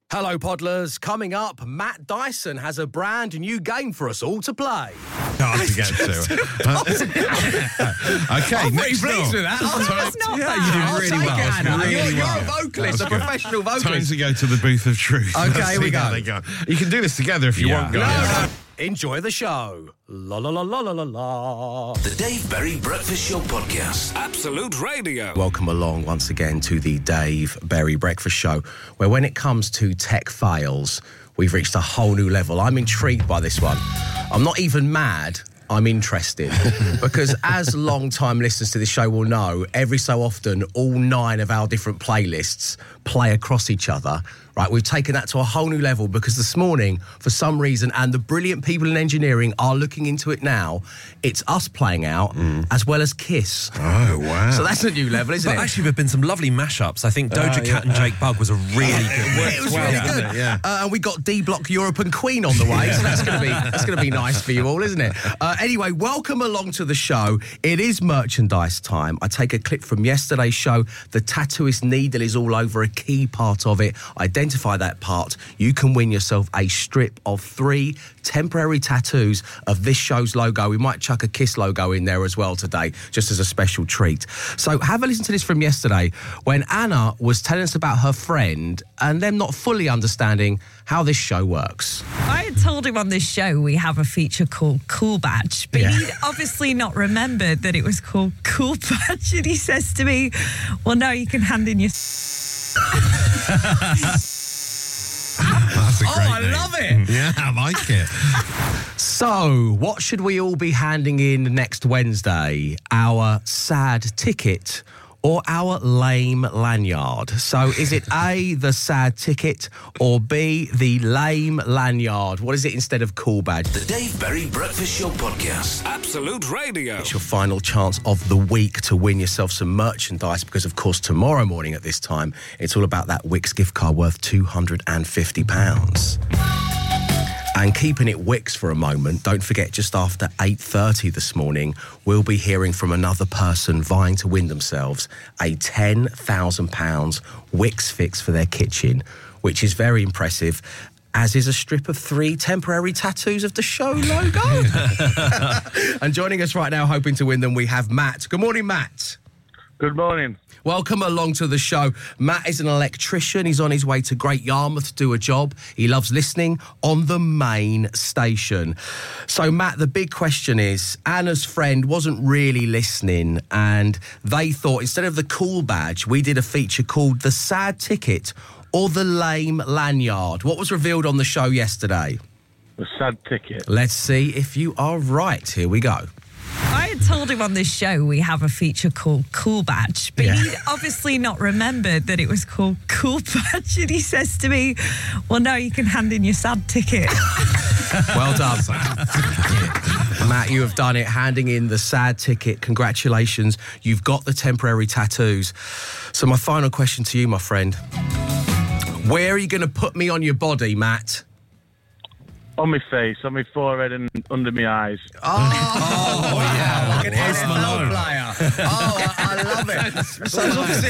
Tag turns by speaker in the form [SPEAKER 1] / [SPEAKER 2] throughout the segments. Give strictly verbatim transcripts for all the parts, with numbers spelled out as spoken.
[SPEAKER 1] Hello, Podlers. Coming up, Matt Dyson has a brand new game for us all to play.
[SPEAKER 2] Hard to get to. Okay,
[SPEAKER 1] I'm
[SPEAKER 2] next
[SPEAKER 1] pretty pleased
[SPEAKER 2] door.
[SPEAKER 1] with that.
[SPEAKER 3] Oh, that's not
[SPEAKER 2] Yeah,
[SPEAKER 3] bad.
[SPEAKER 2] you did
[SPEAKER 1] I'll
[SPEAKER 2] really
[SPEAKER 1] take
[SPEAKER 2] well.
[SPEAKER 1] it, Anna.
[SPEAKER 2] Really
[SPEAKER 1] you're, you're
[SPEAKER 2] well.
[SPEAKER 1] a vocalist, a
[SPEAKER 2] That's good.
[SPEAKER 1] professional
[SPEAKER 2] Time
[SPEAKER 1] vocalist.
[SPEAKER 2] to go to the booth of truth.
[SPEAKER 1] Okay,
[SPEAKER 2] Let's
[SPEAKER 1] here we
[SPEAKER 2] see how
[SPEAKER 1] go.
[SPEAKER 2] they go. You can do this together if you
[SPEAKER 4] Yeah.
[SPEAKER 2] want,
[SPEAKER 1] No,
[SPEAKER 2] guys.
[SPEAKER 1] no. Enjoy the show. La la la la la la la.
[SPEAKER 4] The Dave Berry Breakfast Show Podcast. Absolute Radio.
[SPEAKER 1] Welcome along once again to the Dave Berry Breakfast Show, where when it comes to tech fails, we've reached a whole new level. I'm intrigued by this one. I'm not even mad. I'm interested because as long-time listeners to this show will know, every so often, all nine of our different playlists play across each other. Right, we've taken that to a whole new level because this morning, for some reason, and the brilliant people in engineering are looking into it now, it's us playing out mm. as well as Kiss.
[SPEAKER 2] Oh, wow.
[SPEAKER 1] So that's a new level, isn't
[SPEAKER 5] But
[SPEAKER 1] it?
[SPEAKER 5] actually, there have been some lovely mashups. I think Doja
[SPEAKER 2] Uh,
[SPEAKER 5] Cat
[SPEAKER 2] yeah.
[SPEAKER 5] and Jake Bugg was a really good
[SPEAKER 1] It was
[SPEAKER 2] well,
[SPEAKER 1] really
[SPEAKER 2] didn't
[SPEAKER 1] good.
[SPEAKER 2] it? Yeah.
[SPEAKER 1] Uh, and we got D Block Europe and Queen on the way, so that's going to be that's going to be nice for you all, isn't it? Uh, anyway, welcome along to the show. It is merchandise time. I take a clip from yesterday's show. The tattooist needle is all over a key part of it. Identify that part. You can win yourself a strip of three temporary tattoos of this show's logo. We might chuck a Kiss logo in there as well today, just as a special treat. So have a listen to this from yesterday when Anna was telling us about her friend and them not fully understanding how this show works.
[SPEAKER 3] I had told him on this show we have a feature called Cool Badge, but
[SPEAKER 1] Yeah.
[SPEAKER 3] he'd obviously not remembered that it was called Cool Badge. And he says to me, well, no, you can hand in your...
[SPEAKER 2] That's a
[SPEAKER 1] Oh,
[SPEAKER 2] great
[SPEAKER 1] I
[SPEAKER 2] name.
[SPEAKER 1] love it.
[SPEAKER 2] Yeah, I like it.
[SPEAKER 1] So, what should we all be handing in next Wednesday? Our sad ticket or our lame lanyard? So, is it A, the sad ticket, or B, the lame lanyard? What is it instead of Cool Badge?
[SPEAKER 4] The Dave Berry Breakfast Show Podcast. Absolute Radio.
[SPEAKER 1] It's your final chance of the week to win yourself some merchandise because, of course, tomorrow morning at this time, it's all about that Wix gift card worth two hundred fifty pounds. And keeping it Wix for a moment, don't forget just after eight thirty this morning, we'll be hearing from another person vying to win themselves a ten thousand pounds Wix fix for their kitchen, which is very impressive, as is a strip of three temporary tattoos of the show logo. And joining us right now, hoping to win them, we have Matt. Good morning, Matt.
[SPEAKER 6] Good morning.
[SPEAKER 1] Welcome along to the show. Matt is an electrician. He's on his way to Great Yarmouth to do a job. He loves listening on the main station. So, Matt, the big question is, Anna's friend wasn't really listening, and they thought instead of the Cool Badge, we did a feature called The Sad Ticket or The Lame Lanyard. What was revealed on the show yesterday?
[SPEAKER 6] The sad ticket.
[SPEAKER 1] Let's see if you are right. Here we go.
[SPEAKER 3] I had told him on this show we have a feature called Cool Badge, but
[SPEAKER 1] Yeah.
[SPEAKER 3] he'd obviously not remembered that it was called Cool Badge. And he says to me, well, no, you can hand in your sad ticket.
[SPEAKER 1] Well done. Matt, you have done it, handing in the sad ticket. Congratulations. You've got the temporary tattoos. So my final question to you, my friend. Where are you going to put me on your body, Matt?
[SPEAKER 6] On my face, on my forehead and under my eyes.
[SPEAKER 1] Oh, yeah, like an S Malone player. Oh, I, I love it. So obviously,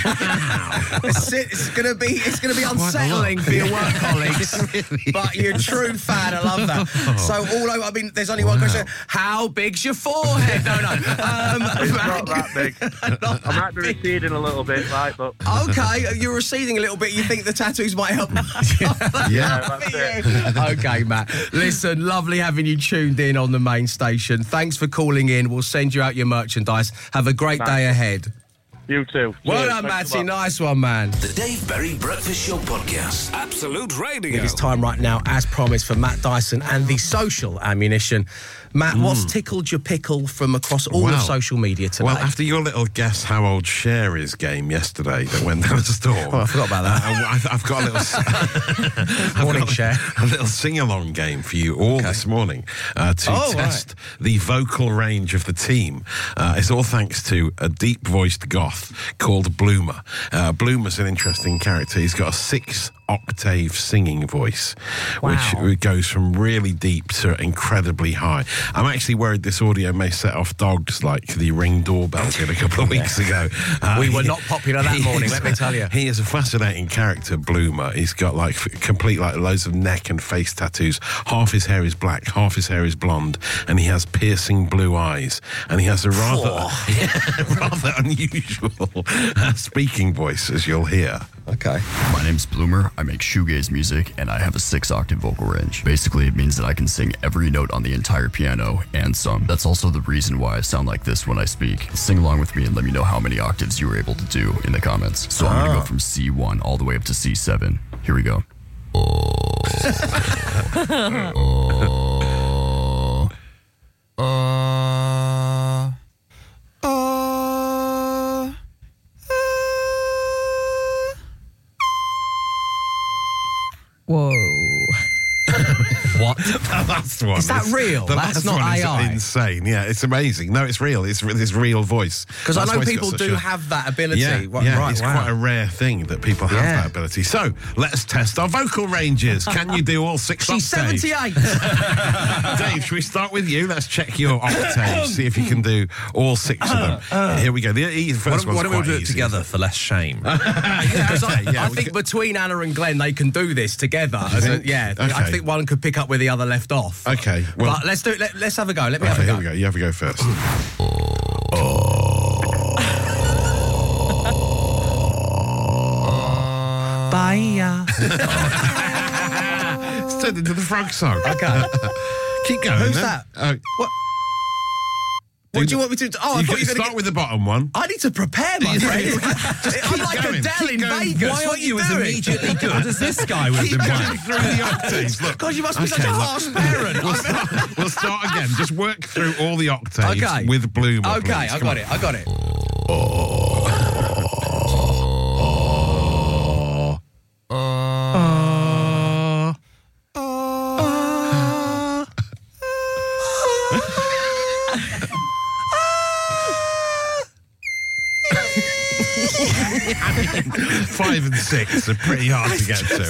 [SPEAKER 1] it's, it's going to be it's going to be unsettling for your work colleagues, but you're a true fan. I love that. So all over, I mean, there's only one question: how big's your forehead? No, no, um,
[SPEAKER 6] It's
[SPEAKER 1] Matt,
[SPEAKER 6] not that big.
[SPEAKER 1] not
[SPEAKER 6] I
[SPEAKER 1] that
[SPEAKER 6] might be
[SPEAKER 1] big.
[SPEAKER 6] receding a little bit, right, but
[SPEAKER 1] Okay, you're receding a little bit. You think the tattoos might help?
[SPEAKER 6] yeah, that's it.
[SPEAKER 1] Okay, Matt. Listen, lovely having you tuned in on the main station. Thanks for calling in. We'll send you out your merchandise. Have a great day ahead.
[SPEAKER 6] You too.
[SPEAKER 1] Well
[SPEAKER 6] Cheers.
[SPEAKER 1] done,
[SPEAKER 6] Thanks a
[SPEAKER 1] Matty.
[SPEAKER 6] lot.
[SPEAKER 1] Nice one, man.
[SPEAKER 4] The Dave Berry Breakfast Show Podcast. Absolute Radio.
[SPEAKER 1] It is time right now, as promised, for Matt Dyson and the social ammunition. Matt, what's tickled your pickle from across all
[SPEAKER 2] Well,
[SPEAKER 1] of social media today?
[SPEAKER 2] Well, after your little guess how old Cher is game yesterday that went down a storm.
[SPEAKER 1] Oh, I forgot about that.
[SPEAKER 2] Uh, I've, I've got a little...
[SPEAKER 1] Morning,
[SPEAKER 2] I've got
[SPEAKER 1] Cher.
[SPEAKER 2] A little sing-along game for you all this morning uh, to
[SPEAKER 1] Oh,
[SPEAKER 2] test the vocal range of the team. Uh, it's all thanks to a deep-voiced goth called Bloomer. Uh, Bloomer's an interesting character. He's got a six octave singing voice,
[SPEAKER 3] Wow.
[SPEAKER 2] which goes from really deep to incredibly high. I'm actually worried this audio may set off dogs like the Ring doorbell did a couple of weeks ago. Uh,
[SPEAKER 1] We were
[SPEAKER 2] he-
[SPEAKER 1] not popular that
[SPEAKER 2] he
[SPEAKER 1] morning,
[SPEAKER 2] is-
[SPEAKER 1] let me tell you.
[SPEAKER 2] He is a fascinating character, Bloomer. He's got like f- complete like loads of neck and face tattoos. Half his hair is black, half his hair is blonde, and he has piercing blue eyes. And he has a rather, rather unusual uh, speaking voice, as you'll hear.
[SPEAKER 1] Okay.
[SPEAKER 7] My name's Bloomer, I make shoegaze music, and I have a six-octave vocal range. Basically, it means that I can sing every note on the entire piano and some. That's also the reason why I sound like this when I speak. Sing along with me and let me know how many octaves you were able to do in the comments. So I'm gonna go from C one all the way up to C seven. Here we go. Oh. Oh. Uh. Uh.
[SPEAKER 3] Whoa.
[SPEAKER 5] What?
[SPEAKER 2] That's the one.
[SPEAKER 1] Is that
[SPEAKER 2] It's-
[SPEAKER 1] real?
[SPEAKER 2] The
[SPEAKER 1] That's
[SPEAKER 2] last
[SPEAKER 1] not
[SPEAKER 2] one
[SPEAKER 1] A I?
[SPEAKER 2] Is insane. Yeah, it's amazing. No, it's real. It's this real voice.
[SPEAKER 1] Because I
[SPEAKER 2] That's
[SPEAKER 1] know
[SPEAKER 2] why it's got
[SPEAKER 1] people
[SPEAKER 2] such
[SPEAKER 1] do
[SPEAKER 2] a-
[SPEAKER 1] have that ability.
[SPEAKER 2] Yeah,
[SPEAKER 1] Wa-
[SPEAKER 2] yeah,
[SPEAKER 1] right,
[SPEAKER 2] it's
[SPEAKER 1] wow.
[SPEAKER 2] quite a rare thing that people have
[SPEAKER 1] Yeah.
[SPEAKER 2] that ability. So let's test our vocal ranges. Can you do all six
[SPEAKER 1] She's
[SPEAKER 2] octaves?
[SPEAKER 1] seventy-eight.
[SPEAKER 2] Dave, should we start with you? Let's check your octaves, see if you can do all six of them. Here we go. The, the
[SPEAKER 5] Why
[SPEAKER 2] first
[SPEAKER 5] don't, why
[SPEAKER 2] one's
[SPEAKER 5] don't we all
[SPEAKER 2] quite
[SPEAKER 5] do it
[SPEAKER 2] easy.
[SPEAKER 5] together for less shame?
[SPEAKER 1] Because I,
[SPEAKER 2] Okay, yeah,
[SPEAKER 1] I
[SPEAKER 2] we
[SPEAKER 1] think
[SPEAKER 2] could-
[SPEAKER 1] between Anna and Glenn, they can do this together. As a,
[SPEAKER 2] think?
[SPEAKER 1] yeah, I
[SPEAKER 2] Okay.
[SPEAKER 1] think one could pick up where the other left off.
[SPEAKER 2] Okay, well-
[SPEAKER 1] but let's do it. Let, let's have a go. Let me
[SPEAKER 2] Okay,
[SPEAKER 1] have
[SPEAKER 2] here
[SPEAKER 1] a
[SPEAKER 2] we
[SPEAKER 1] go.
[SPEAKER 2] go. You have to go first.
[SPEAKER 1] Bye.
[SPEAKER 2] It's turned into the frog song.
[SPEAKER 1] Okay.
[SPEAKER 2] Keep going.
[SPEAKER 1] Who's
[SPEAKER 2] then.
[SPEAKER 1] that?
[SPEAKER 2] Oh,
[SPEAKER 1] What? What do you want me to do? Oh, I
[SPEAKER 2] you
[SPEAKER 1] thought
[SPEAKER 2] could
[SPEAKER 1] you were
[SPEAKER 2] start
[SPEAKER 1] going to
[SPEAKER 2] with the bottom one.
[SPEAKER 1] I need to prepare, my friend. I'm like
[SPEAKER 2] going,
[SPEAKER 1] Adele
[SPEAKER 2] keep
[SPEAKER 1] in
[SPEAKER 2] going.
[SPEAKER 1] Vegas.
[SPEAKER 5] Why
[SPEAKER 1] What
[SPEAKER 5] aren't you as
[SPEAKER 1] doing?
[SPEAKER 5] immediately good as this guy would have
[SPEAKER 2] Keep
[SPEAKER 5] been
[SPEAKER 2] going
[SPEAKER 5] playing?
[SPEAKER 2] through the octaves. Look.
[SPEAKER 1] God, you must be such
[SPEAKER 2] Okay,
[SPEAKER 1] a
[SPEAKER 2] look.
[SPEAKER 1] harsh parent.
[SPEAKER 2] We'll start, we'll start again. Just work through all the octaves
[SPEAKER 1] Okay.
[SPEAKER 2] with Bloomer.
[SPEAKER 1] Okay,
[SPEAKER 2] please.
[SPEAKER 1] I
[SPEAKER 2] Come
[SPEAKER 1] got
[SPEAKER 2] on.
[SPEAKER 1] it. I got it.
[SPEAKER 2] Five and six are pretty hard to get to.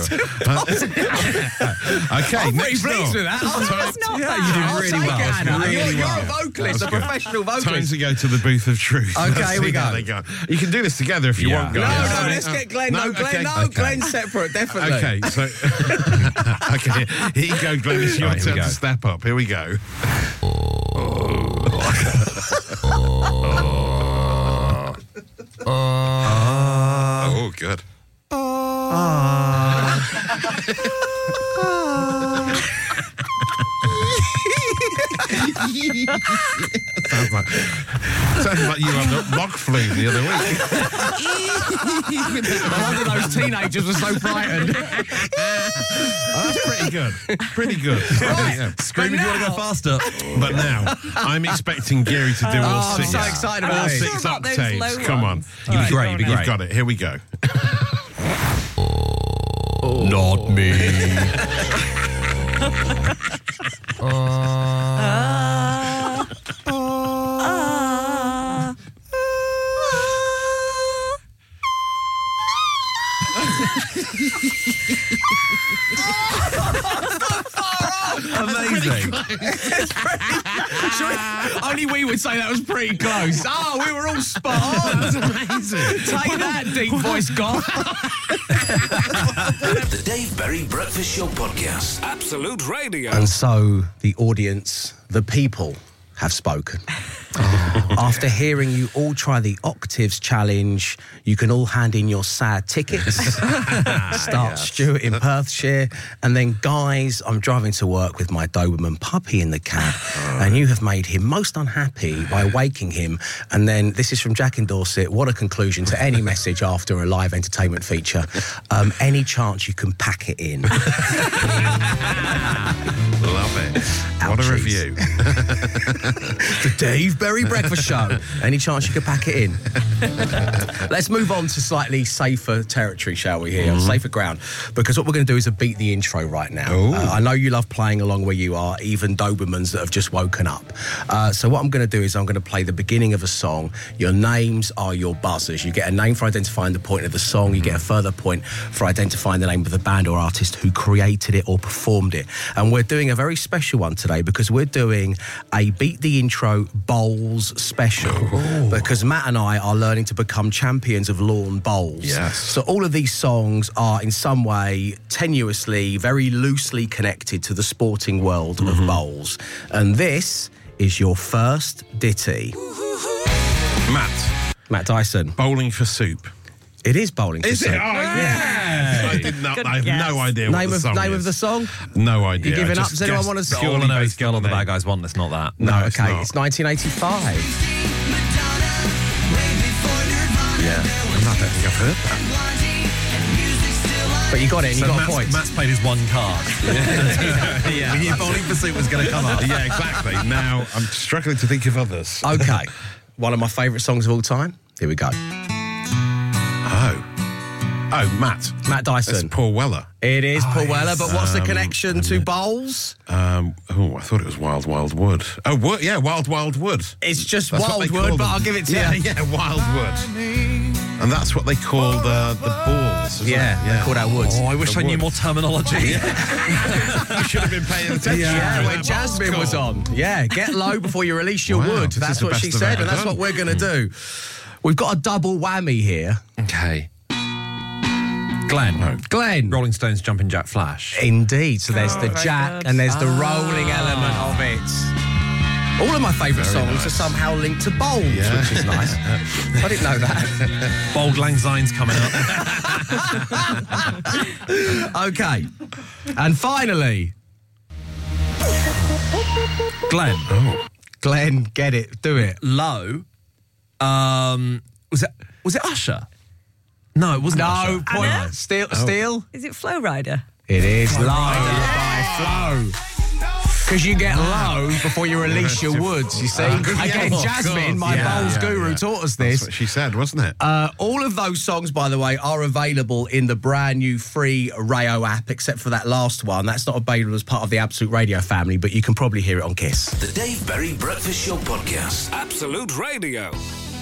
[SPEAKER 2] okay,
[SPEAKER 1] I'm pretty
[SPEAKER 2] next
[SPEAKER 1] pleased
[SPEAKER 2] up.
[SPEAKER 1] with that.
[SPEAKER 3] Oh, that's not
[SPEAKER 1] Yeah,
[SPEAKER 3] bad.
[SPEAKER 1] you did
[SPEAKER 3] I'll
[SPEAKER 1] really
[SPEAKER 3] take
[SPEAKER 1] well.
[SPEAKER 3] it, Anna.
[SPEAKER 1] Really
[SPEAKER 3] You're-
[SPEAKER 1] you're
[SPEAKER 3] you're
[SPEAKER 1] a vocalist, a
[SPEAKER 2] That's good.
[SPEAKER 1] professional
[SPEAKER 2] Time
[SPEAKER 1] vocalist.
[SPEAKER 2] to go to the booth of truth.
[SPEAKER 1] Okay,
[SPEAKER 2] Let's
[SPEAKER 1] here we
[SPEAKER 2] see how
[SPEAKER 1] go.
[SPEAKER 2] they go. You can do this together if you
[SPEAKER 5] Yeah.
[SPEAKER 2] want,
[SPEAKER 1] No,
[SPEAKER 2] guys.
[SPEAKER 1] no, let's get Glenn. No, Glenn,
[SPEAKER 2] okay.
[SPEAKER 1] no,
[SPEAKER 2] Okay.
[SPEAKER 1] Glenn separate, definitely.
[SPEAKER 2] Okay, so okay, here you go, Glenn. It's your
[SPEAKER 5] Right, here we
[SPEAKER 2] turn
[SPEAKER 5] go.
[SPEAKER 2] to step up. Here we go. Oh, good. sounds like sounds like you had the log flu the other week.
[SPEAKER 1] No wonder those teenagers were so frightened.
[SPEAKER 2] Oh, that's pretty good. Pretty good. Yeah.
[SPEAKER 5] Scream if you want to go faster.
[SPEAKER 2] But now I'm expecting Gary to do all
[SPEAKER 1] Oh, I'm
[SPEAKER 2] six.
[SPEAKER 1] so excited
[SPEAKER 2] all
[SPEAKER 1] about it.
[SPEAKER 2] six
[SPEAKER 3] Sure about those
[SPEAKER 2] octaves.
[SPEAKER 3] low
[SPEAKER 2] Come on.
[SPEAKER 3] ones.
[SPEAKER 5] You'd be great, you'd be
[SPEAKER 2] You've
[SPEAKER 5] great.
[SPEAKER 2] got it. Here we go.
[SPEAKER 5] Not me. Amazing.
[SPEAKER 1] Should we- only we would say that was pretty close. Oh, we were all spot on.
[SPEAKER 2] That's amazing.
[SPEAKER 1] Take that, deep voice goth.
[SPEAKER 4] The Dave Berry Breakfast Show Podcast. Absolute Radio.
[SPEAKER 1] And so the audience, the people, have spoken. After hearing you all try the Octaves Challenge, you can all hand in your sad tickets. Start Stuart in Perthshire. And then, guys, I'm driving to work with my Doberman puppy in the cab, and you have made him most unhappy by waking him. And then, this is from Jack in Dorset. What a conclusion to any message after a live entertainment feature. Um, any chance you can pack it in?
[SPEAKER 2] Love it. What a
[SPEAKER 1] Ouchies.
[SPEAKER 2] review.
[SPEAKER 1] The Dave Berry Breakfast Show. Any chance you could pack it in? Let's move on to slightly safer territory, shall we, here? Mm-hmm. Safer ground. Because what we're going to do is a beat the intro right now. Uh, I know you love playing along where you are, even Dobermans that have just woken up. Uh, so what I'm going to do is I'm going to play the beginning of a song. Your names are your buzzers. You get a name for identifying the point of the song. You get a further point for identifying the name of the band or artist who created it or performed it. And we're doing a very special one today because we're doing a Beat the Intro Bowls special. Ooh. Because Matt and I are learning to become champions of lawn bowls.
[SPEAKER 2] Yes.
[SPEAKER 1] So all of these songs are in some way tenuously, very loosely connected to the sporting world mm-hmm. of bowls. And this is your first ditty.
[SPEAKER 2] Matt.
[SPEAKER 1] Matt Dyson.
[SPEAKER 2] Bowling for soup.
[SPEAKER 1] It is Bowling for
[SPEAKER 2] Is
[SPEAKER 1] soup.
[SPEAKER 2] it? Oh, yeah. I did not.
[SPEAKER 3] Good
[SPEAKER 2] I have
[SPEAKER 3] guess.
[SPEAKER 2] no idea
[SPEAKER 1] Name
[SPEAKER 2] what the
[SPEAKER 1] of
[SPEAKER 2] song
[SPEAKER 1] name
[SPEAKER 2] is.
[SPEAKER 1] of the song?
[SPEAKER 2] No idea.
[SPEAKER 1] You giving
[SPEAKER 2] I
[SPEAKER 1] up?
[SPEAKER 2] just
[SPEAKER 1] Does anyone
[SPEAKER 2] guessed
[SPEAKER 1] want to-
[SPEAKER 2] purely
[SPEAKER 5] All I know is
[SPEAKER 2] based
[SPEAKER 5] Girl
[SPEAKER 2] on
[SPEAKER 5] on the
[SPEAKER 2] name.
[SPEAKER 5] Bad Guys One. It's not that.
[SPEAKER 1] No,
[SPEAKER 2] No, it's
[SPEAKER 1] okay.
[SPEAKER 2] not.
[SPEAKER 1] It's nineteen eighty-five.
[SPEAKER 2] Yeah. I don't think I've heard that.
[SPEAKER 1] But you got it and you
[SPEAKER 5] So
[SPEAKER 1] got
[SPEAKER 5] Matt's,
[SPEAKER 1] a point.
[SPEAKER 5] Matt's played his one card.
[SPEAKER 2] Yeah.
[SPEAKER 5] We knew Bowling for Soup was going to come up.
[SPEAKER 2] Yeah, exactly. Now I'm struggling to think of others.
[SPEAKER 1] Okay. One of my favourite songs of all time. Here we go.
[SPEAKER 2] Oh. Oh, Matt.
[SPEAKER 1] Matt
[SPEAKER 2] That's
[SPEAKER 1] Dyson.
[SPEAKER 2] Paul Weller.
[SPEAKER 1] It is Paul Weller, but what's the
[SPEAKER 2] Um,
[SPEAKER 1] connection to bowls?
[SPEAKER 2] Um, oh, I thought it was Wild Wild Wood. Oh, wood, yeah, Wild Wild Wood.
[SPEAKER 1] It's just
[SPEAKER 2] That's what they
[SPEAKER 1] Wildwood,
[SPEAKER 2] call
[SPEAKER 1] but
[SPEAKER 2] them.
[SPEAKER 1] I'll give it to
[SPEAKER 2] yeah,
[SPEAKER 1] you.
[SPEAKER 2] Yeah, Wildwood. And that's what they call the, the balls. isn't
[SPEAKER 1] Yeah,
[SPEAKER 2] it?
[SPEAKER 1] they're called out woods.
[SPEAKER 5] Oh, I wish
[SPEAKER 2] The
[SPEAKER 5] I knew
[SPEAKER 2] wood.
[SPEAKER 5] more terminology.
[SPEAKER 2] You should have been paying attention.
[SPEAKER 1] Yeah, when
[SPEAKER 2] That
[SPEAKER 1] Jasmine
[SPEAKER 2] bowl's
[SPEAKER 1] was
[SPEAKER 2] called.
[SPEAKER 1] on. Yeah, get low before you release your
[SPEAKER 2] Wow,
[SPEAKER 1] wood.
[SPEAKER 2] this is
[SPEAKER 1] That's
[SPEAKER 2] the
[SPEAKER 1] what
[SPEAKER 2] best
[SPEAKER 1] she
[SPEAKER 2] I've
[SPEAKER 1] said,
[SPEAKER 2] ever
[SPEAKER 1] and that's
[SPEAKER 2] done.
[SPEAKER 1] what we're going to do. We've got a double whammy here.
[SPEAKER 5] Okay. Glenn.
[SPEAKER 1] Glenn.
[SPEAKER 5] Rolling Stones Jumping Jack Flash.
[SPEAKER 1] Indeed. So there's the
[SPEAKER 3] very
[SPEAKER 1] jack
[SPEAKER 3] good.
[SPEAKER 1] and there's the rolling element of it. All of my favourite
[SPEAKER 2] Very
[SPEAKER 1] songs
[SPEAKER 2] nice.
[SPEAKER 1] are somehow linked to bowls,
[SPEAKER 2] Yeah.
[SPEAKER 1] which is nice. I didn't know that.
[SPEAKER 5] Bold Lang Syne's coming up.
[SPEAKER 1] Okay. And finally,
[SPEAKER 5] Glenn.
[SPEAKER 2] Oh.
[SPEAKER 1] Glenn, get it, do it.
[SPEAKER 5] Low. Um, was it was it Usher? No, it wasn't
[SPEAKER 1] No,
[SPEAKER 5] Usher.
[SPEAKER 1] point.
[SPEAKER 3] Anna?
[SPEAKER 1] Steel, steel.
[SPEAKER 3] Is it Flow Rider?
[SPEAKER 1] It is low by Flow. Because you get low before you release your woods, you see. Again,
[SPEAKER 2] of
[SPEAKER 1] Jasmine,
[SPEAKER 2] course.
[SPEAKER 1] my
[SPEAKER 2] Yeah,
[SPEAKER 1] bowls
[SPEAKER 2] yeah,
[SPEAKER 1] guru,
[SPEAKER 2] yeah.
[SPEAKER 1] taught us
[SPEAKER 2] That's
[SPEAKER 1] this.
[SPEAKER 2] what she said, wasn't it?
[SPEAKER 1] Uh, all of those songs, by the way, are available in the brand new free Rayo app, except for that last one. That's not available as part of the Absolute Radio family, but you can probably hear it on Kiss.
[SPEAKER 4] The Dave Berry Breakfast Show Podcast. Absolute Radio.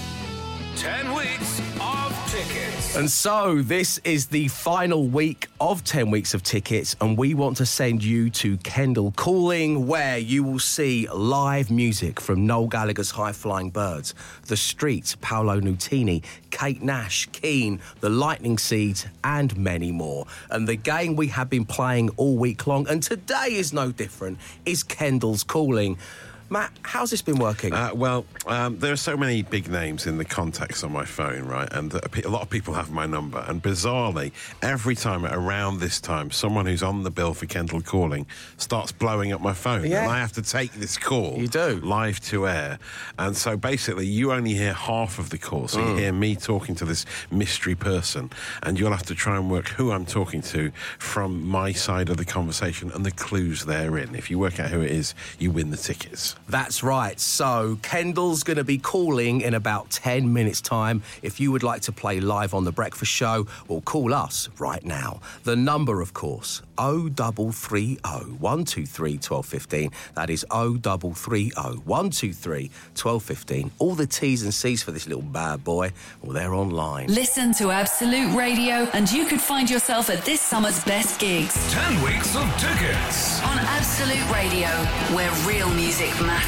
[SPEAKER 4] Ten weeks of tickets.
[SPEAKER 1] And so this is the final week of ten weeks of tickets, and we want to send you to Kendall Calling, where you will see live music from Noel Gallagher's High Flying Birds, The Streets, Paolo Nutini, Kate Nash, Keane, The Lightning Seeds, and many more. And the game we have been playing all week long, and today is no different, is Kendall's Calling. Matt, how's this been working?
[SPEAKER 2] Uh, well, um, there are so many big names in the contacts on my phone, right? And uh, a lot of people have my number. And bizarrely, every time at around this time, someone who's on the bill for Kendall Calling starts blowing up my phone.
[SPEAKER 1] Yeah.
[SPEAKER 2] And I have to take this call
[SPEAKER 1] You do.
[SPEAKER 2] live to air. And so basically, you only hear half of the call. So
[SPEAKER 1] Mm.
[SPEAKER 2] you hear me talking to this mystery person. And you'll have to try and work who I'm talking to from my side of the conversation and the clues therein. If you work out who it is, you win the tickets.
[SPEAKER 1] That's right. So Kendall's going to be calling in about ten minutes' time. If you would like to play live on The Breakfast Show, well, call us right now. The number, of course, oh double three oh, one two three, one two one five. That is oh double three oh, one two three, one two one five. All the T's and C's for this little bad boy, well, they're online.
[SPEAKER 8] Listen to Absolute Radio and you could find yourself at this summer's best gigs.
[SPEAKER 4] Ten weeks of tickets.
[SPEAKER 8] On Absolute Radio, where real music matters.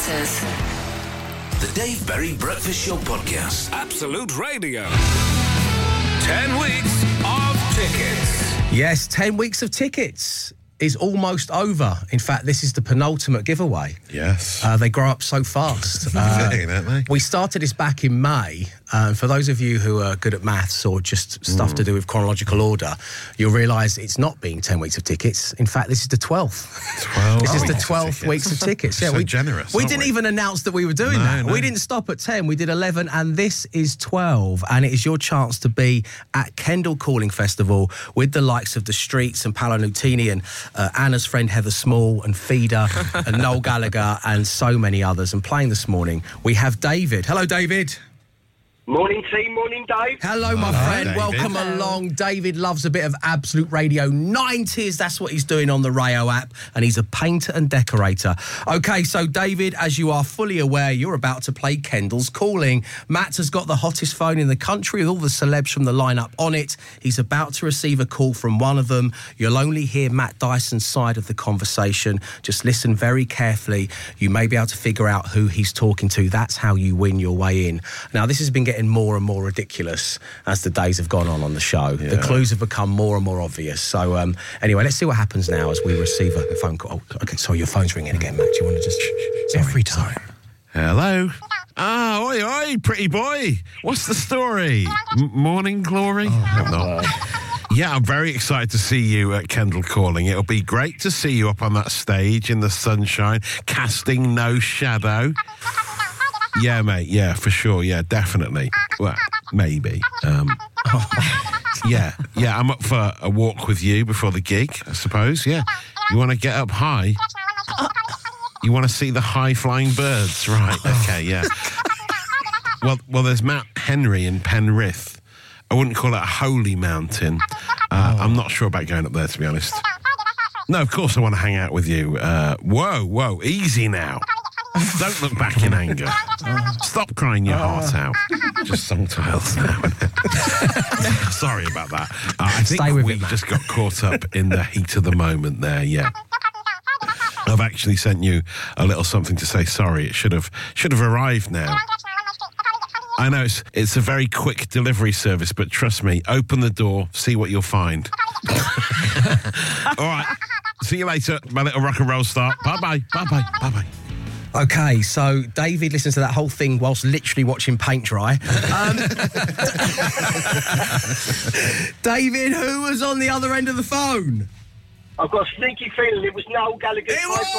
[SPEAKER 4] The Dave Berry Breakfast Show Podcast. Absolute Radio. Ten weeks of tickets.
[SPEAKER 1] Yes, ten weeks of tickets is almost over. In fact, this is the penultimate giveaway.
[SPEAKER 2] Yes.
[SPEAKER 1] Uh, they grow up so fast. Uh,
[SPEAKER 2] Fitting, don't they?
[SPEAKER 1] we started this back in May. Uh, for those of you who are good at maths or just stuff
[SPEAKER 2] Mm.
[SPEAKER 1] to do with chronological order, you'll realise it's not being ten weeks of tickets. In fact, this is the twelfth.
[SPEAKER 2] twelve
[SPEAKER 1] This is the
[SPEAKER 2] weeks of
[SPEAKER 1] twelfth
[SPEAKER 2] tickets.
[SPEAKER 1] weeks of tickets. Yeah,
[SPEAKER 2] So
[SPEAKER 1] we,
[SPEAKER 2] generous,
[SPEAKER 1] We
[SPEAKER 2] aren't
[SPEAKER 1] didn't
[SPEAKER 2] we?
[SPEAKER 1] even announce that we were doing
[SPEAKER 2] No,
[SPEAKER 1] that.
[SPEAKER 2] no.
[SPEAKER 1] We didn't stop at ten. We did eleven, and this is twelve. And it is your chance to be at Kendall Calling Festival with the likes of The Streets and Paolo Nutini and uh, Anna's friend Heather Small and Feeder and Noel Gallagher and so many others. And playing this morning, we have David. Hello, David.
[SPEAKER 9] Morning, team. Morning, Dave.
[SPEAKER 1] Hello, my
[SPEAKER 2] Hello,
[SPEAKER 1] friend.
[SPEAKER 2] David.
[SPEAKER 1] Welcome along. David loves a bit of Absolute Radio nineties. That's what he's doing on the Rayo app, and he's a painter and decorator. OK, so, David, as you are fully aware, you're about to play Kendall's Calling. Matt has got the hottest phone in the country with all the celebs from the lineup on it. He's about to receive a call from one of them. You'll only hear Matt Dyson's side of the conversation. Just listen very carefully. You may be able to figure out who he's talking to. That's how you win your way in. Now, this has been getting more and more ridiculous as the days have gone on on the show. Yeah. The clues have become more and more obvious. So, um, anyway, let's see what happens now as we receive a phone call. Oh, OK, sorry, your phone's ringing again, Matt. Do you want to just... Sorry,
[SPEAKER 5] Every time.
[SPEAKER 1] Sorry.
[SPEAKER 2] Hello. Ah, oi, oi, pretty boy. What's the story? M- morning glory? Oh, no. Yeah, I'm very excited to see you at Kendall Calling. It'll be great to see you up on that stage in the sunshine, casting no shadow. Yeah, mate. Yeah, for sure. Yeah, definitely. Well, maybe. Um, yeah, yeah. I'm up for a walk with you before the gig, I suppose. Yeah. You want to get up high? You want to see the high-flying birds? Right. Okay, yeah. Well, well, there's Mount Henry in Penrith. I wouldn't call it a holy mountain. Uh, I'm not sure about going up there, to be honest. No, of course I want to hang out with you. Uh, whoa, whoa, easy now. Don't look back in anger. Stop crying your heart out. Just song titles now. Sorry about that. Uh, I think
[SPEAKER 1] Stay with
[SPEAKER 2] we
[SPEAKER 1] it,
[SPEAKER 2] just got caught up in the heat of the moment there, yeah. I've actually sent you a little something to say sorry. It should have should have arrived now. I know it's, it's a very quick delivery service, but trust me, open the door, see what you'll find. All right. See you later, my little rock and roll star. Bye-bye, bye-bye, bye-bye.
[SPEAKER 1] OK, so David listens to that whole thing whilst literally watching paint dry. Um, David, who was on the other end of the phone?
[SPEAKER 9] I've got a sneaky feeling it was Noel Gallagher.
[SPEAKER 1] It was!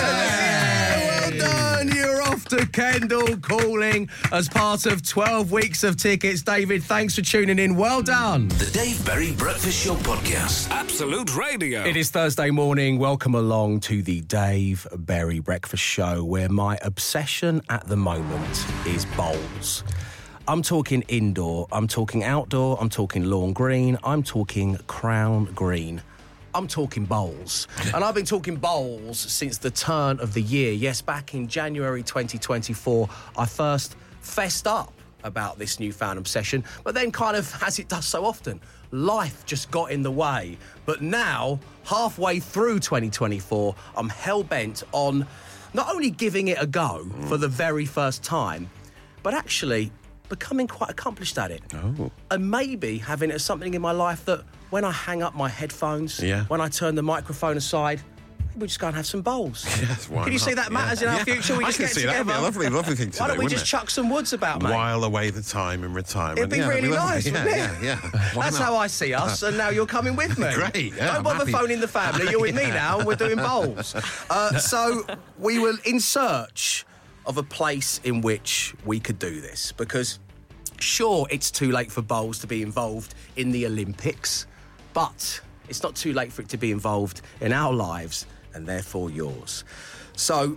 [SPEAKER 1] Yeah, well done. You're off to Kendall Calling as part of twelve weeks of tickets. David, thanks for tuning in. Well done.
[SPEAKER 4] The Dave Berry Breakfast Show Podcast. Absolute Radio.
[SPEAKER 1] It is Thursday morning. Welcome along to the Dave Berry Breakfast Show, where my obsession at the moment is bowls. I'm talking indoor, I'm talking outdoor, I'm talking lawn green, I'm talking crown green. I'm talking bowls. And I've been talking bowls since the turn of the year. Yes, back in January twenty twenty-four, I first fessed up about this newfound obsession, but then kind of, as it does so often, life just got in the way. But now, halfway through twenty twenty-four, I'm hell-bent on not only giving it a go for the very first time, but actually becoming quite accomplished at it.
[SPEAKER 2] Oh.
[SPEAKER 1] And maybe having it as something in my life that when I hang up my headphones,
[SPEAKER 2] yeah.
[SPEAKER 1] when I turn the microphone aside, we'll just go and have some bowls.
[SPEAKER 2] Yes, why
[SPEAKER 1] Can you
[SPEAKER 2] not?
[SPEAKER 1] see that, Matt,
[SPEAKER 2] Yeah.
[SPEAKER 1] as in our
[SPEAKER 2] Yeah.
[SPEAKER 1] future? We
[SPEAKER 2] I
[SPEAKER 1] just
[SPEAKER 2] can
[SPEAKER 1] get
[SPEAKER 2] see
[SPEAKER 1] together.
[SPEAKER 2] that. That'd be a lovely, lovely thing to
[SPEAKER 1] Why
[SPEAKER 2] do,
[SPEAKER 1] don't we
[SPEAKER 2] wouldn't
[SPEAKER 1] just
[SPEAKER 2] it?
[SPEAKER 1] chuck some woods about, mate?
[SPEAKER 2] While away the time in retirement.
[SPEAKER 1] It'd be
[SPEAKER 2] yeah,
[SPEAKER 1] really
[SPEAKER 2] that'd lovely.
[SPEAKER 1] nice,
[SPEAKER 2] yeah,
[SPEAKER 1] wouldn't it?
[SPEAKER 2] Yeah, yeah. Why
[SPEAKER 1] That's
[SPEAKER 2] not?
[SPEAKER 1] how I see us, and now you're coming with me.
[SPEAKER 2] Great, yeah,
[SPEAKER 1] Don't
[SPEAKER 2] I'm
[SPEAKER 1] bother
[SPEAKER 2] happy.
[SPEAKER 1] phoning the family. You're with me now, and we're doing bowls. Uh, so we were in search of a place in which we could do this, because sure, it's too late for bowls to be involved in the Olympics, but it's not too late for it to be involved in our lives and therefore yours. So,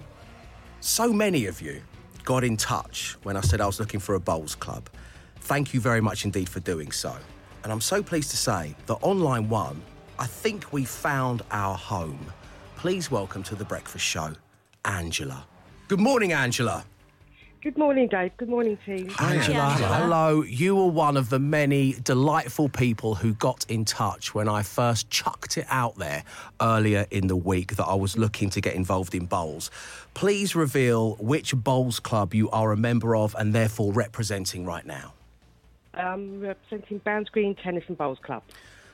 [SPEAKER 1] so many of you got in touch when I said I was looking for a bowls club. Thank you very much indeed for doing so. And I'm so pleased to say that on line one, I think we found our home. Please welcome to the breakfast show, Angela. Good morning, Angela.
[SPEAKER 10] Good morning, Dave. Good morning, team.
[SPEAKER 1] Angela, hello. You were one of the many delightful people who got in touch when I first chucked it out there earlier in the week that I was looking to get involved in bowls. Please reveal which bowls club you are a member of and therefore representing right now.
[SPEAKER 10] I'm representing Bounds Green Tennis and Bowls Club.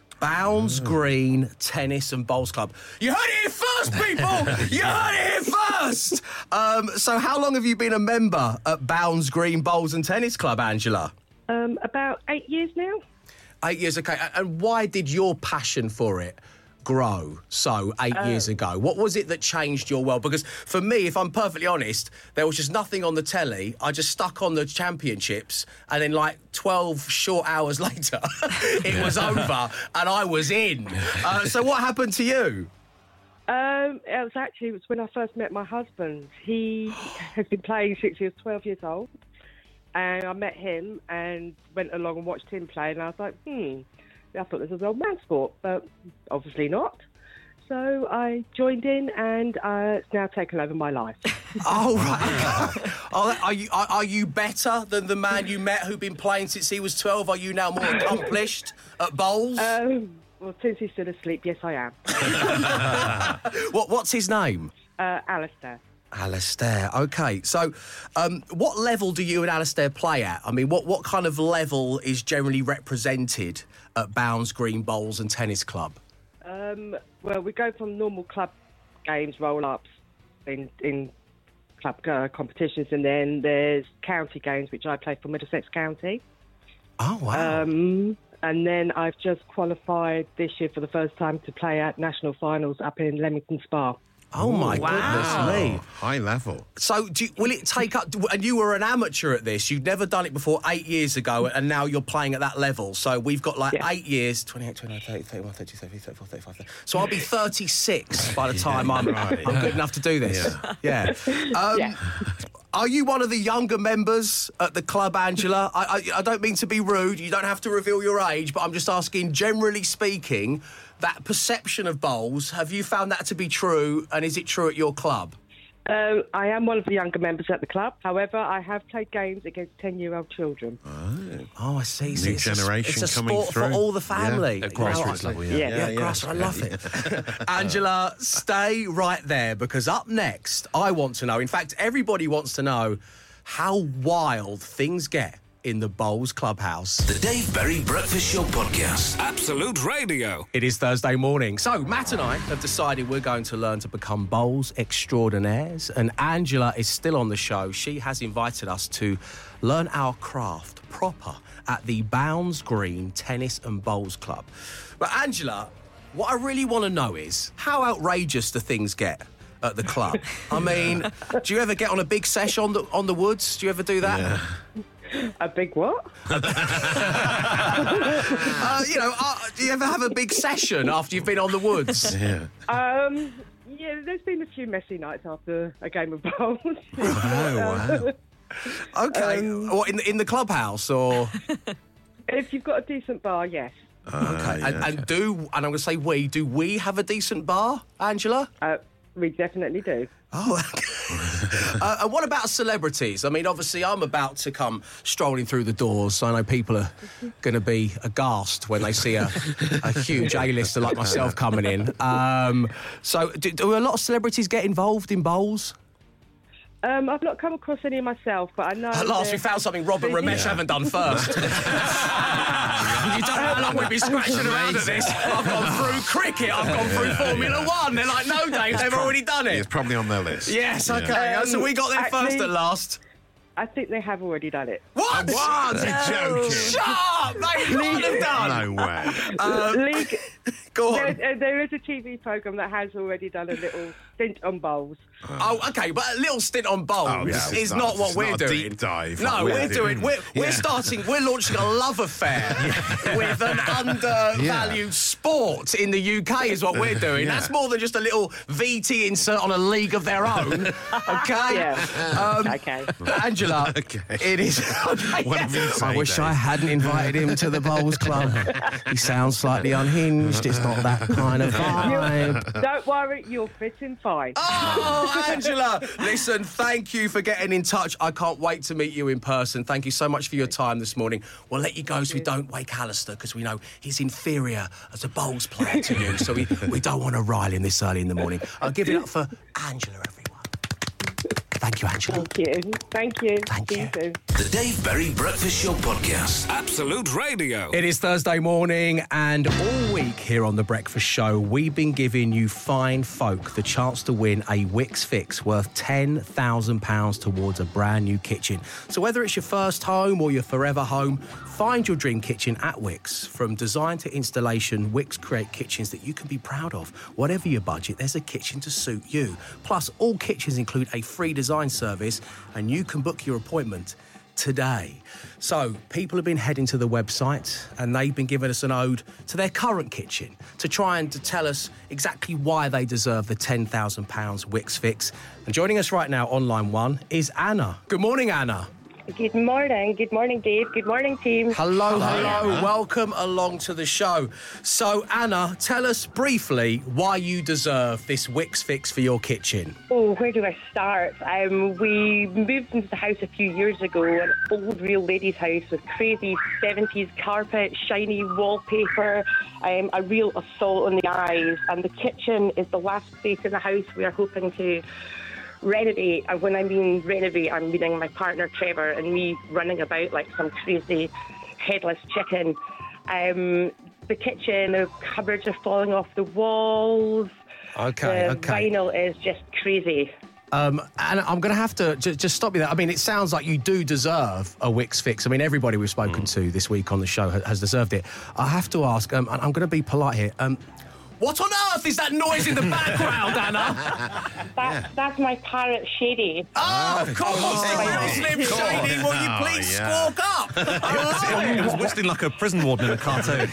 [SPEAKER 1] Bounds Green Tennis and Bowls Club. You heard it here first, people! You heard it here first! Um, so how long have you been a member at Bounds Green Bowls and Tennis Club, Angela?
[SPEAKER 10] Um, about eight years now.
[SPEAKER 1] Eight years, okay. And why did your passion for it grow so eight
[SPEAKER 10] Uh,
[SPEAKER 1] years ago? What was it that changed your world? Because for me, if I'm perfectly honest, there was just nothing on the telly. I just stuck on the championships, and then like twelve short hours later, it was over and I was in. Uh, so what happened to you?
[SPEAKER 10] Um, it was actually it was when I first met my husband. He has been playing since he was twelve years old, and I met him and went along and watched him play, and I was like, hmm, I thought this was old man sport, but obviously not. So I joined in, and uh, it's now taken over my life.
[SPEAKER 1] Oh, right. Oh, are you are, are you better than the man you met who'd been playing since he was twelve? Are you now more accomplished at bowls?
[SPEAKER 10] Um, well, since he's still asleep, yes, I am.
[SPEAKER 1] what What's his name?
[SPEAKER 10] Uh, Alistair.
[SPEAKER 1] Alistair. Okay, so um, what level do you and Alistair play at? I mean, what, what kind of level is generally represented at Bounds Green Bowls and Tennis Club?
[SPEAKER 10] Um, well, we go from normal club games, roll-ups in, in club uh, competitions, and then there's county games, which I play for Middlesex County.
[SPEAKER 1] Oh, wow.
[SPEAKER 10] Um, and then I've just qualified this year for the first time to play at national finals up in Leamington Spa.
[SPEAKER 1] Oh, my
[SPEAKER 2] Wow.
[SPEAKER 1] goodness me.
[SPEAKER 2] High level.
[SPEAKER 1] So, do you, will it take up... And you were an amateur at this. You'd never done it before eight years ago, and now you're playing at that level. So we've got, like,
[SPEAKER 10] Yeah.
[SPEAKER 1] eight years, twenty-eight, twenty-nine, thirty, thirty-one, thirty-two, thirty-three, thirty-four, thirty-five, thirty. So I'll be thirty-six by the time I'm,
[SPEAKER 2] right.
[SPEAKER 1] I'm good enough to do this. Yeah. Um,
[SPEAKER 10] Yeah.
[SPEAKER 1] Are you one of the younger members at the club, Angela? I, I, I don't mean to be rude. You don't have to reveal your age, but I'm just asking, generally speaking, that perception of bowls, have you found that to be true, and is it true at your club?
[SPEAKER 10] Um, I am one of the younger members at the club. However, I have played games against ten-year-old children.
[SPEAKER 1] Oh, I see. So
[SPEAKER 2] New
[SPEAKER 1] it's a-
[SPEAKER 2] generation
[SPEAKER 1] it's a
[SPEAKER 2] coming
[SPEAKER 1] sport
[SPEAKER 2] through.
[SPEAKER 1] for all the family.
[SPEAKER 5] Yeah. At
[SPEAKER 1] You know,
[SPEAKER 5] grassroots
[SPEAKER 1] I-
[SPEAKER 5] level, yeah.
[SPEAKER 10] Yeah.
[SPEAKER 1] Yeah,
[SPEAKER 2] Yeah,
[SPEAKER 1] grass,
[SPEAKER 2] yeah.
[SPEAKER 1] I love it. Angela, stay right there, because up next, I want to know, in fact, everybody wants to know how wild things get in the Bowls Clubhouse.
[SPEAKER 4] The Dave Berry Breakfast Show Podcast. Absolute Radio.
[SPEAKER 1] It is Thursday morning. So, Matt and I have decided we're going to learn to become bowls extraordinaires. And Angela is still on the show. She has invited us to learn our craft proper at the Bounds Green Tennis and Bowls Club. But, Angela, what I really want to know is, how outrageous do things get at the club? I mean, do you ever get on a big sesh on the, on the woods? Do you ever do that?
[SPEAKER 2] Yeah.
[SPEAKER 10] A big what?
[SPEAKER 1] Uh, you know, uh, do you ever have a big session after you've been on the woods?
[SPEAKER 2] Yeah.
[SPEAKER 10] Um, yeah, there's been a few messy nights after a game of bowls.
[SPEAKER 2] Oh, wow.
[SPEAKER 1] Okay.
[SPEAKER 10] Um,
[SPEAKER 1] what, in, the- in the clubhouse or?
[SPEAKER 10] If you've got a decent bar, yes.
[SPEAKER 1] Okay. and, and do, and I'm going to say we, do we have a decent bar, Angela?
[SPEAKER 10] Uh, we definitely do.
[SPEAKER 1] Oh, uh, and what about celebrities? I mean, obviously, I'm about to come strolling through the doors, so I know people are going to be aghast when they see a, a huge A-lister like myself coming in. Um, so, do, do a lot of celebrities get involved in bowls?
[SPEAKER 10] Um, I've not come across any myself, but I know...
[SPEAKER 1] At last,
[SPEAKER 10] that-
[SPEAKER 1] we found something Robert Ramesh haven't done first. You don't know how long we've been scratching around at this. I've gone through cricket, I've gone through Formula One. They're like, no, Dave, they've already done
[SPEAKER 2] It's
[SPEAKER 1] it.
[SPEAKER 2] probably on their list.
[SPEAKER 1] Yes, okay.
[SPEAKER 2] Yeah.
[SPEAKER 10] Um,
[SPEAKER 1] so we got there first
[SPEAKER 10] actually-
[SPEAKER 1] at last.
[SPEAKER 10] I think they have already done it.
[SPEAKER 1] What?
[SPEAKER 2] What? You're joking.
[SPEAKER 1] Shut up! They can't have done.
[SPEAKER 2] No way.
[SPEAKER 1] Um,
[SPEAKER 10] League,
[SPEAKER 1] go
[SPEAKER 10] there,
[SPEAKER 1] on.
[SPEAKER 10] uh, there is a T V programme that has already done a little stint on bowls.
[SPEAKER 1] Oh, okay, but a little stint on bowls
[SPEAKER 2] Oh, yeah,
[SPEAKER 1] is
[SPEAKER 2] it's
[SPEAKER 1] not
[SPEAKER 2] not-
[SPEAKER 1] what
[SPEAKER 2] it's
[SPEAKER 1] we're
[SPEAKER 2] not a
[SPEAKER 1] doing.
[SPEAKER 2] deep dive
[SPEAKER 1] No,
[SPEAKER 2] like
[SPEAKER 1] we're
[SPEAKER 2] we're
[SPEAKER 1] doing.
[SPEAKER 2] doing.
[SPEAKER 1] We're, we're
[SPEAKER 2] Yeah.
[SPEAKER 1] starting. We're launching a love affair with an undervalued sport in the U K. Is what we're doing.
[SPEAKER 2] Yeah.
[SPEAKER 1] That's more than just a little V T insert on a league of their own. Okay.
[SPEAKER 10] Yeah.
[SPEAKER 1] Um,
[SPEAKER 10] Okay.
[SPEAKER 1] Angela,
[SPEAKER 2] Okay.
[SPEAKER 1] it is. Okay,
[SPEAKER 2] Whatever you say,
[SPEAKER 1] I wish
[SPEAKER 2] Dave.
[SPEAKER 1] I hadn't invited him to the Bowls Club. He sounds slightly unhinged. It's not that kind of vibe.
[SPEAKER 10] Don't worry, you'll fit in fine.
[SPEAKER 1] Oh, Angela! Listen, thank you for getting in touch. I can't wait to meet you in person. Thank you so much for your time this morning. We'll let you go so we don't wake Alistair, because we know he's inferior as a bowls player to you, so we, we don't want to rile him this early in the morning. I'll give it up for Angela, everyone. Thank you, Angela.
[SPEAKER 10] Thank you. Thank you.
[SPEAKER 1] Thank
[SPEAKER 10] See
[SPEAKER 1] you.
[SPEAKER 10] soon.
[SPEAKER 4] The Dave Berry Breakfast Show Podcast. Absolute Radio.
[SPEAKER 1] It is Thursday morning, and all week here on The Breakfast Show, we've been giving you fine folk the chance to win a Wix Fix worth ten thousand pounds towards a brand new kitchen. So whether it's your first home or your forever home, find your dream kitchen at Wix. From design to installation, Wix create kitchens that you can be proud of. Whatever your budget, there's a kitchen to suit you. Plus, all kitchens include a free design service, and you can book your appointment today. So, people have been heading to the website and they've been giving us an ode to their current kitchen to try and to tell us exactly why they deserve the ten thousand pounds Wix Fix. And joining us right now on line one is Anna. Good morning, Anna.
[SPEAKER 11] Good morning. Good morning, Dave. Good morning, team.
[SPEAKER 1] Hello, hello. Welcome along to the show. So, Anna, tell us briefly why you deserve this Wix Fix for your kitchen.
[SPEAKER 11] Oh, where do I start? Um, we moved into the house a few years ago, an old real lady's house with crazy seventies carpet, shiny wallpaper, um, a real assault on the eyes. And the kitchen is the last place in the house we are hoping to renovate. And when I mean renovate, I'm meaning my partner Trevor and me running about like some crazy headless chicken. Um, the kitchen, the cupboards are falling off the walls.
[SPEAKER 1] Okay,
[SPEAKER 11] the
[SPEAKER 1] okay.
[SPEAKER 11] vinyl is just crazy.
[SPEAKER 1] Um, and I'm going to have to j- just stop you there. I mean, it sounds like you do deserve a Wix Fix. I mean, everybody we've spoken mm. to this week on the show ha- has deserved it. I have to ask, um, and I'm going to be polite here, um, what on earth is that noise in the background, Anna?
[SPEAKER 11] That, yeah. That's my parrot, Shady.
[SPEAKER 1] Oh, of course!
[SPEAKER 11] Oh,
[SPEAKER 1] Slim Shady, will you please oh, yeah. squawk up?
[SPEAKER 5] It was whistling like a prison warden in a cartoon.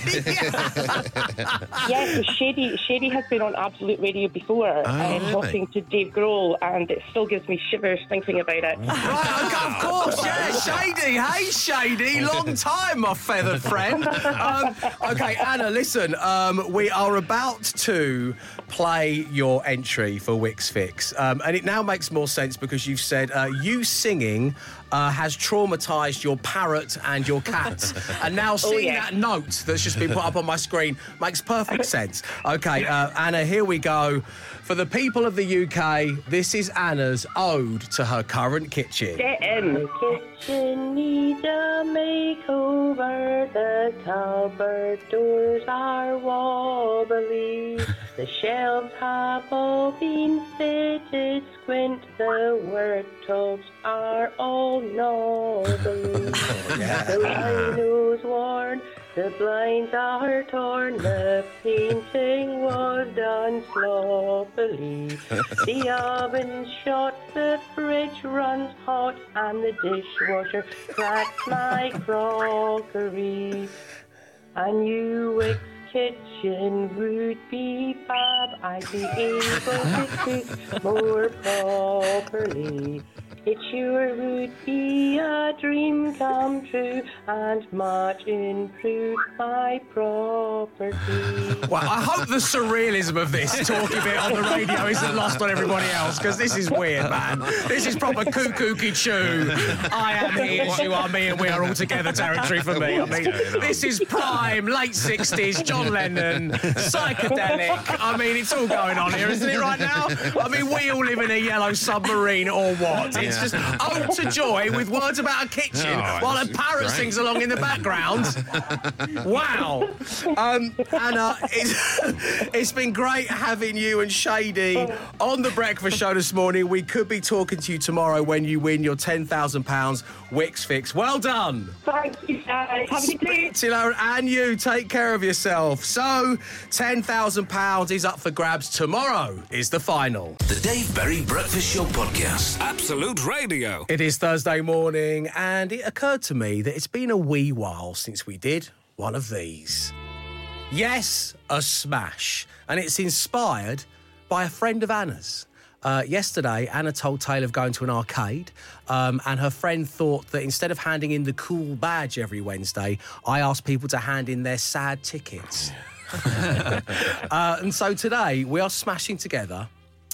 [SPEAKER 11] Yes, Shady, Shady has been on Absolute Radio before, oh, and really? talking to Dave Grohl, and it still gives me shivers thinking about it.
[SPEAKER 1] Right, okay, of course, yeah, Shady. Hey, Shady, long time, my feathered friend. Um, okay, Anna, listen, um, we are about to play your entry for Wix Fix, um, and it now makes more sense because you've said uh, you singing uh, has traumatised your parrot and your cat, and now seeing oh, yeah. that note that's just been put up on my screen makes perfect sense. Okay, uh, Anna, here we go. For the people of the U K, this is Anna's ode to her current kitchen.
[SPEAKER 11] Get in. The kitchen needs a makeover. The cupboard doors are wobbly. The shelves have all been fitted squint. The worktops are all knobbly.
[SPEAKER 1] yeah.
[SPEAKER 11] The lino's worn. The blinds are torn, the painting was done sloppily. The oven's shot, the fridge runs hot, and the dishwasher cracks my crockery. A new Wix kitchen would be fab, I'd be able to cook more properly. It sure would be a dream come true and much improve my property.
[SPEAKER 1] Well, I hope the surrealism of this talking bit on the radio isn't lost on everybody else, because this is weird, man. This is proper cuckoo-key choo. I am he and you are me and we are all together territory for me. I mean, this is prime, late sixties, John Lennon, psychedelic. I mean, it's all going on here, isn't it, right now? I mean, we all live in a yellow submarine or what? It's just ode to joy with words about a kitchen oh, while a parrot great. sings along in the background. Wow. Um, Anna, it's, it's been great having you and Shady on The Breakfast Show this morning. We could be talking to you tomorrow when you win your ten thousand pounds Wix Fix. Well done.
[SPEAKER 11] Thank you, guys. Have a good day.
[SPEAKER 1] See you later. And you, take care of yourself. So, ten thousand pounds is up for grabs. Tomorrow is the final.
[SPEAKER 4] The Dave Berry Breakfast Show Podcast. Absolute Radio.
[SPEAKER 1] It is Thursday morning, and it occurred to me that it's been a wee while since we did one of these. Yes, a smash. And it's inspired by a friend of Anna's. Uh, yesterday, Anna told tale of going to an arcade, um, and her friend thought that instead of handing in the cool badge every Wednesday, I asked people to hand in their sad tickets. uh, and so today, we are smashing together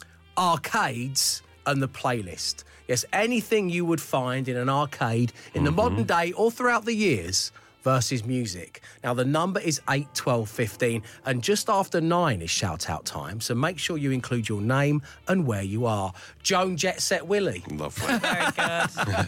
[SPEAKER 1] arcades and the playlist. Yes, anything you would find in an arcade in the mm-hmm. modern day or throughout the years versus music. Now, the number is eight, twelve, fifteen, and just after nine is shout-out time, so make sure you include your name and where you are. Joan Jet Set Willie.
[SPEAKER 2] Lovely.
[SPEAKER 3] Very good.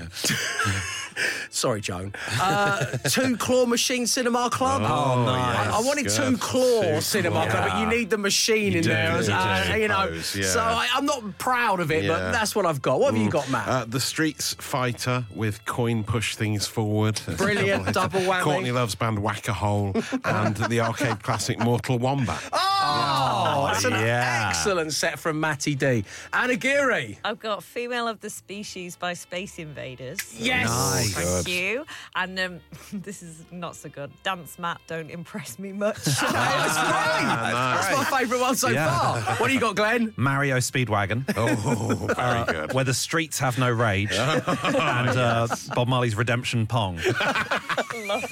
[SPEAKER 1] Sorry, Joan. Uh, Two Claw Machine Cinema Club.
[SPEAKER 5] Oh, nice.
[SPEAKER 1] I, I wanted
[SPEAKER 2] Good.
[SPEAKER 1] Two Claw
[SPEAKER 2] Two
[SPEAKER 1] Cinema
[SPEAKER 2] Claw.
[SPEAKER 1] Club, but you need the machine
[SPEAKER 2] You
[SPEAKER 1] in
[SPEAKER 2] do,
[SPEAKER 1] there, as,
[SPEAKER 2] you
[SPEAKER 1] uh,
[SPEAKER 2] do.
[SPEAKER 1] you know.
[SPEAKER 2] Suppose, yeah.
[SPEAKER 1] So I, I'm not proud of it,
[SPEAKER 2] Yeah.
[SPEAKER 1] but that's what I've got. What have you got, Matt?
[SPEAKER 2] Uh, the Streets Fighter with coin push things forward. That's a
[SPEAKER 1] Brilliant,
[SPEAKER 2] double
[SPEAKER 1] double whammy.
[SPEAKER 2] Courtney Love's band Whack-a-Hole and the arcade classic Mortal Wombat.
[SPEAKER 1] Oh, that's an
[SPEAKER 5] yeah.
[SPEAKER 1] excellent set from Matty D. Anna Geary.
[SPEAKER 12] I've got Female of the Species by Space Invaders.
[SPEAKER 1] Yes.
[SPEAKER 5] Nice.
[SPEAKER 12] Thank
[SPEAKER 2] Good.
[SPEAKER 12] you. And um, this is not so good. Dance Mat Don't Impress Me Much.
[SPEAKER 1] That's great.
[SPEAKER 2] nice.
[SPEAKER 1] That's my favourite one so
[SPEAKER 5] Yeah.
[SPEAKER 1] far. What do you got, Glenn?
[SPEAKER 5] Mario Speedwagon.
[SPEAKER 2] Oh, very good.
[SPEAKER 5] Where the streets have no rage. and uh, Bob Marley's Redemption Pong.
[SPEAKER 12] Love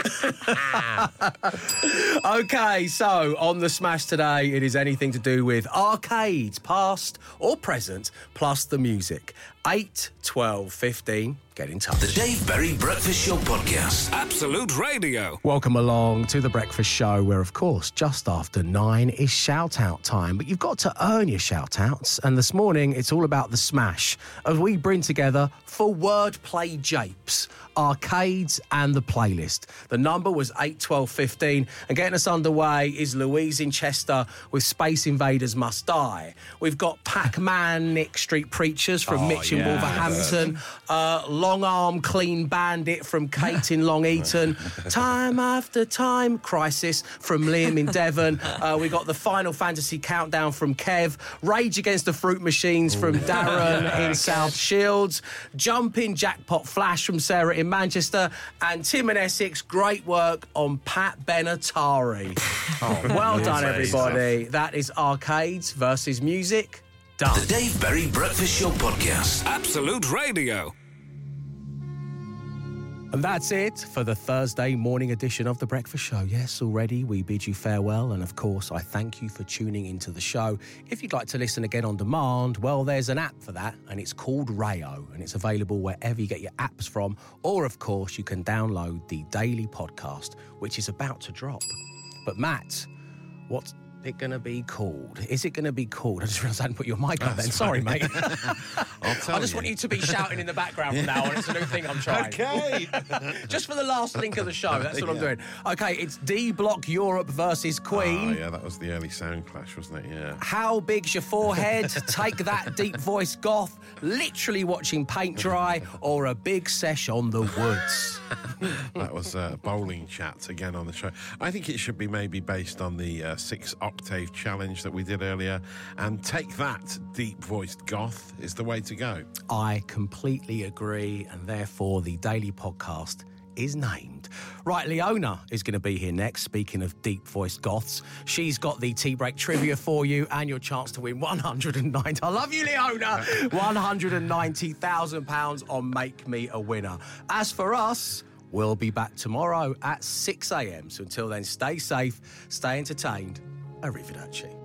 [SPEAKER 12] it.
[SPEAKER 1] Okay, so on the Smash today, it is anything to do with arcades, past or present, plus the music. eight, twelve, fifteen. Get in touch.
[SPEAKER 4] The Dave Berry Breakfast Show Podcast. Absolute Radio.
[SPEAKER 1] Welcome along to The Breakfast Show, where, of course, just after nine is shout-out time. But you've got to earn your shout-outs. And this morning, it's all about the Smash, as we bring together for wordplay japes, arcades and the playlist. The number was eight, twelve, fifteen. And getting us underway is Louise in Chester with Space Invaders Must Die. We've got Pac-Man, Nick Street Preachers from
[SPEAKER 5] Oh,
[SPEAKER 1] Mitch in
[SPEAKER 5] yeah.
[SPEAKER 1] Wolverhampton. Uh, Long Arm Clean Bandit from Kate in Long Eaton. Time After Time Crisis from Liam in Devon. Uh, we got the Final Fantasy Countdown from Kev. Rage Against the Fruit Machines from Darren in South Shields. Jumping Jackpot Flash from Sarah in Manchester. And Tim in Essex, great work on Pat Benatari. Oh, well done, everybody. That is arcades versus music. Done.
[SPEAKER 4] The Dave Berry Breakfast Show Podcast. Absolute Radio.
[SPEAKER 1] And that's it for the Thursday morning edition of The Breakfast Show. Yes, already we bid you farewell. And of course, I thank you for tuning into the show. If you'd like to listen again on demand, well, there's an app for that, and it's called Rayo, and it's available wherever you get your apps from. Or, of course, you can download the daily podcast, which is about to drop. But Matt, what's it going to be called? Is it going to be called? I just realised I hadn't put your mic up then. Sorry, mate.
[SPEAKER 2] I'll tell
[SPEAKER 1] I just
[SPEAKER 2] you.
[SPEAKER 1] want you to be shouting in the background from now on. It's a new thing I'm trying.
[SPEAKER 2] Okay.
[SPEAKER 1] Just for the last link of the show. That's what I'm
[SPEAKER 2] Yeah.
[SPEAKER 1] doing. Okay, it's D Block Europe versus Queen.
[SPEAKER 2] Oh, yeah, that was the early sound clash, wasn't it? Yeah.
[SPEAKER 1] How big's your forehead? Take that deep voice goth. Literally watching paint dry, or a big sesh on the woods.
[SPEAKER 2] That was uh, bowling chat again on the show. I think it should be maybe based on the uh, six octave challenge that we did earlier. And take that, deep voiced goth, is the way to go.
[SPEAKER 1] I completely agree, and therefore the daily podcast is named. Right, Leona is going to be here next, speaking of deep-voiced goths. She's got the tea break trivia for you and your chance to win one hundred ninety... I love you, Leona! one hundred ninety thousand pounds on Make Me a Winner. As for us, we'll be back tomorrow at six a.m. So until then, stay safe, stay entertained. Arrivederci.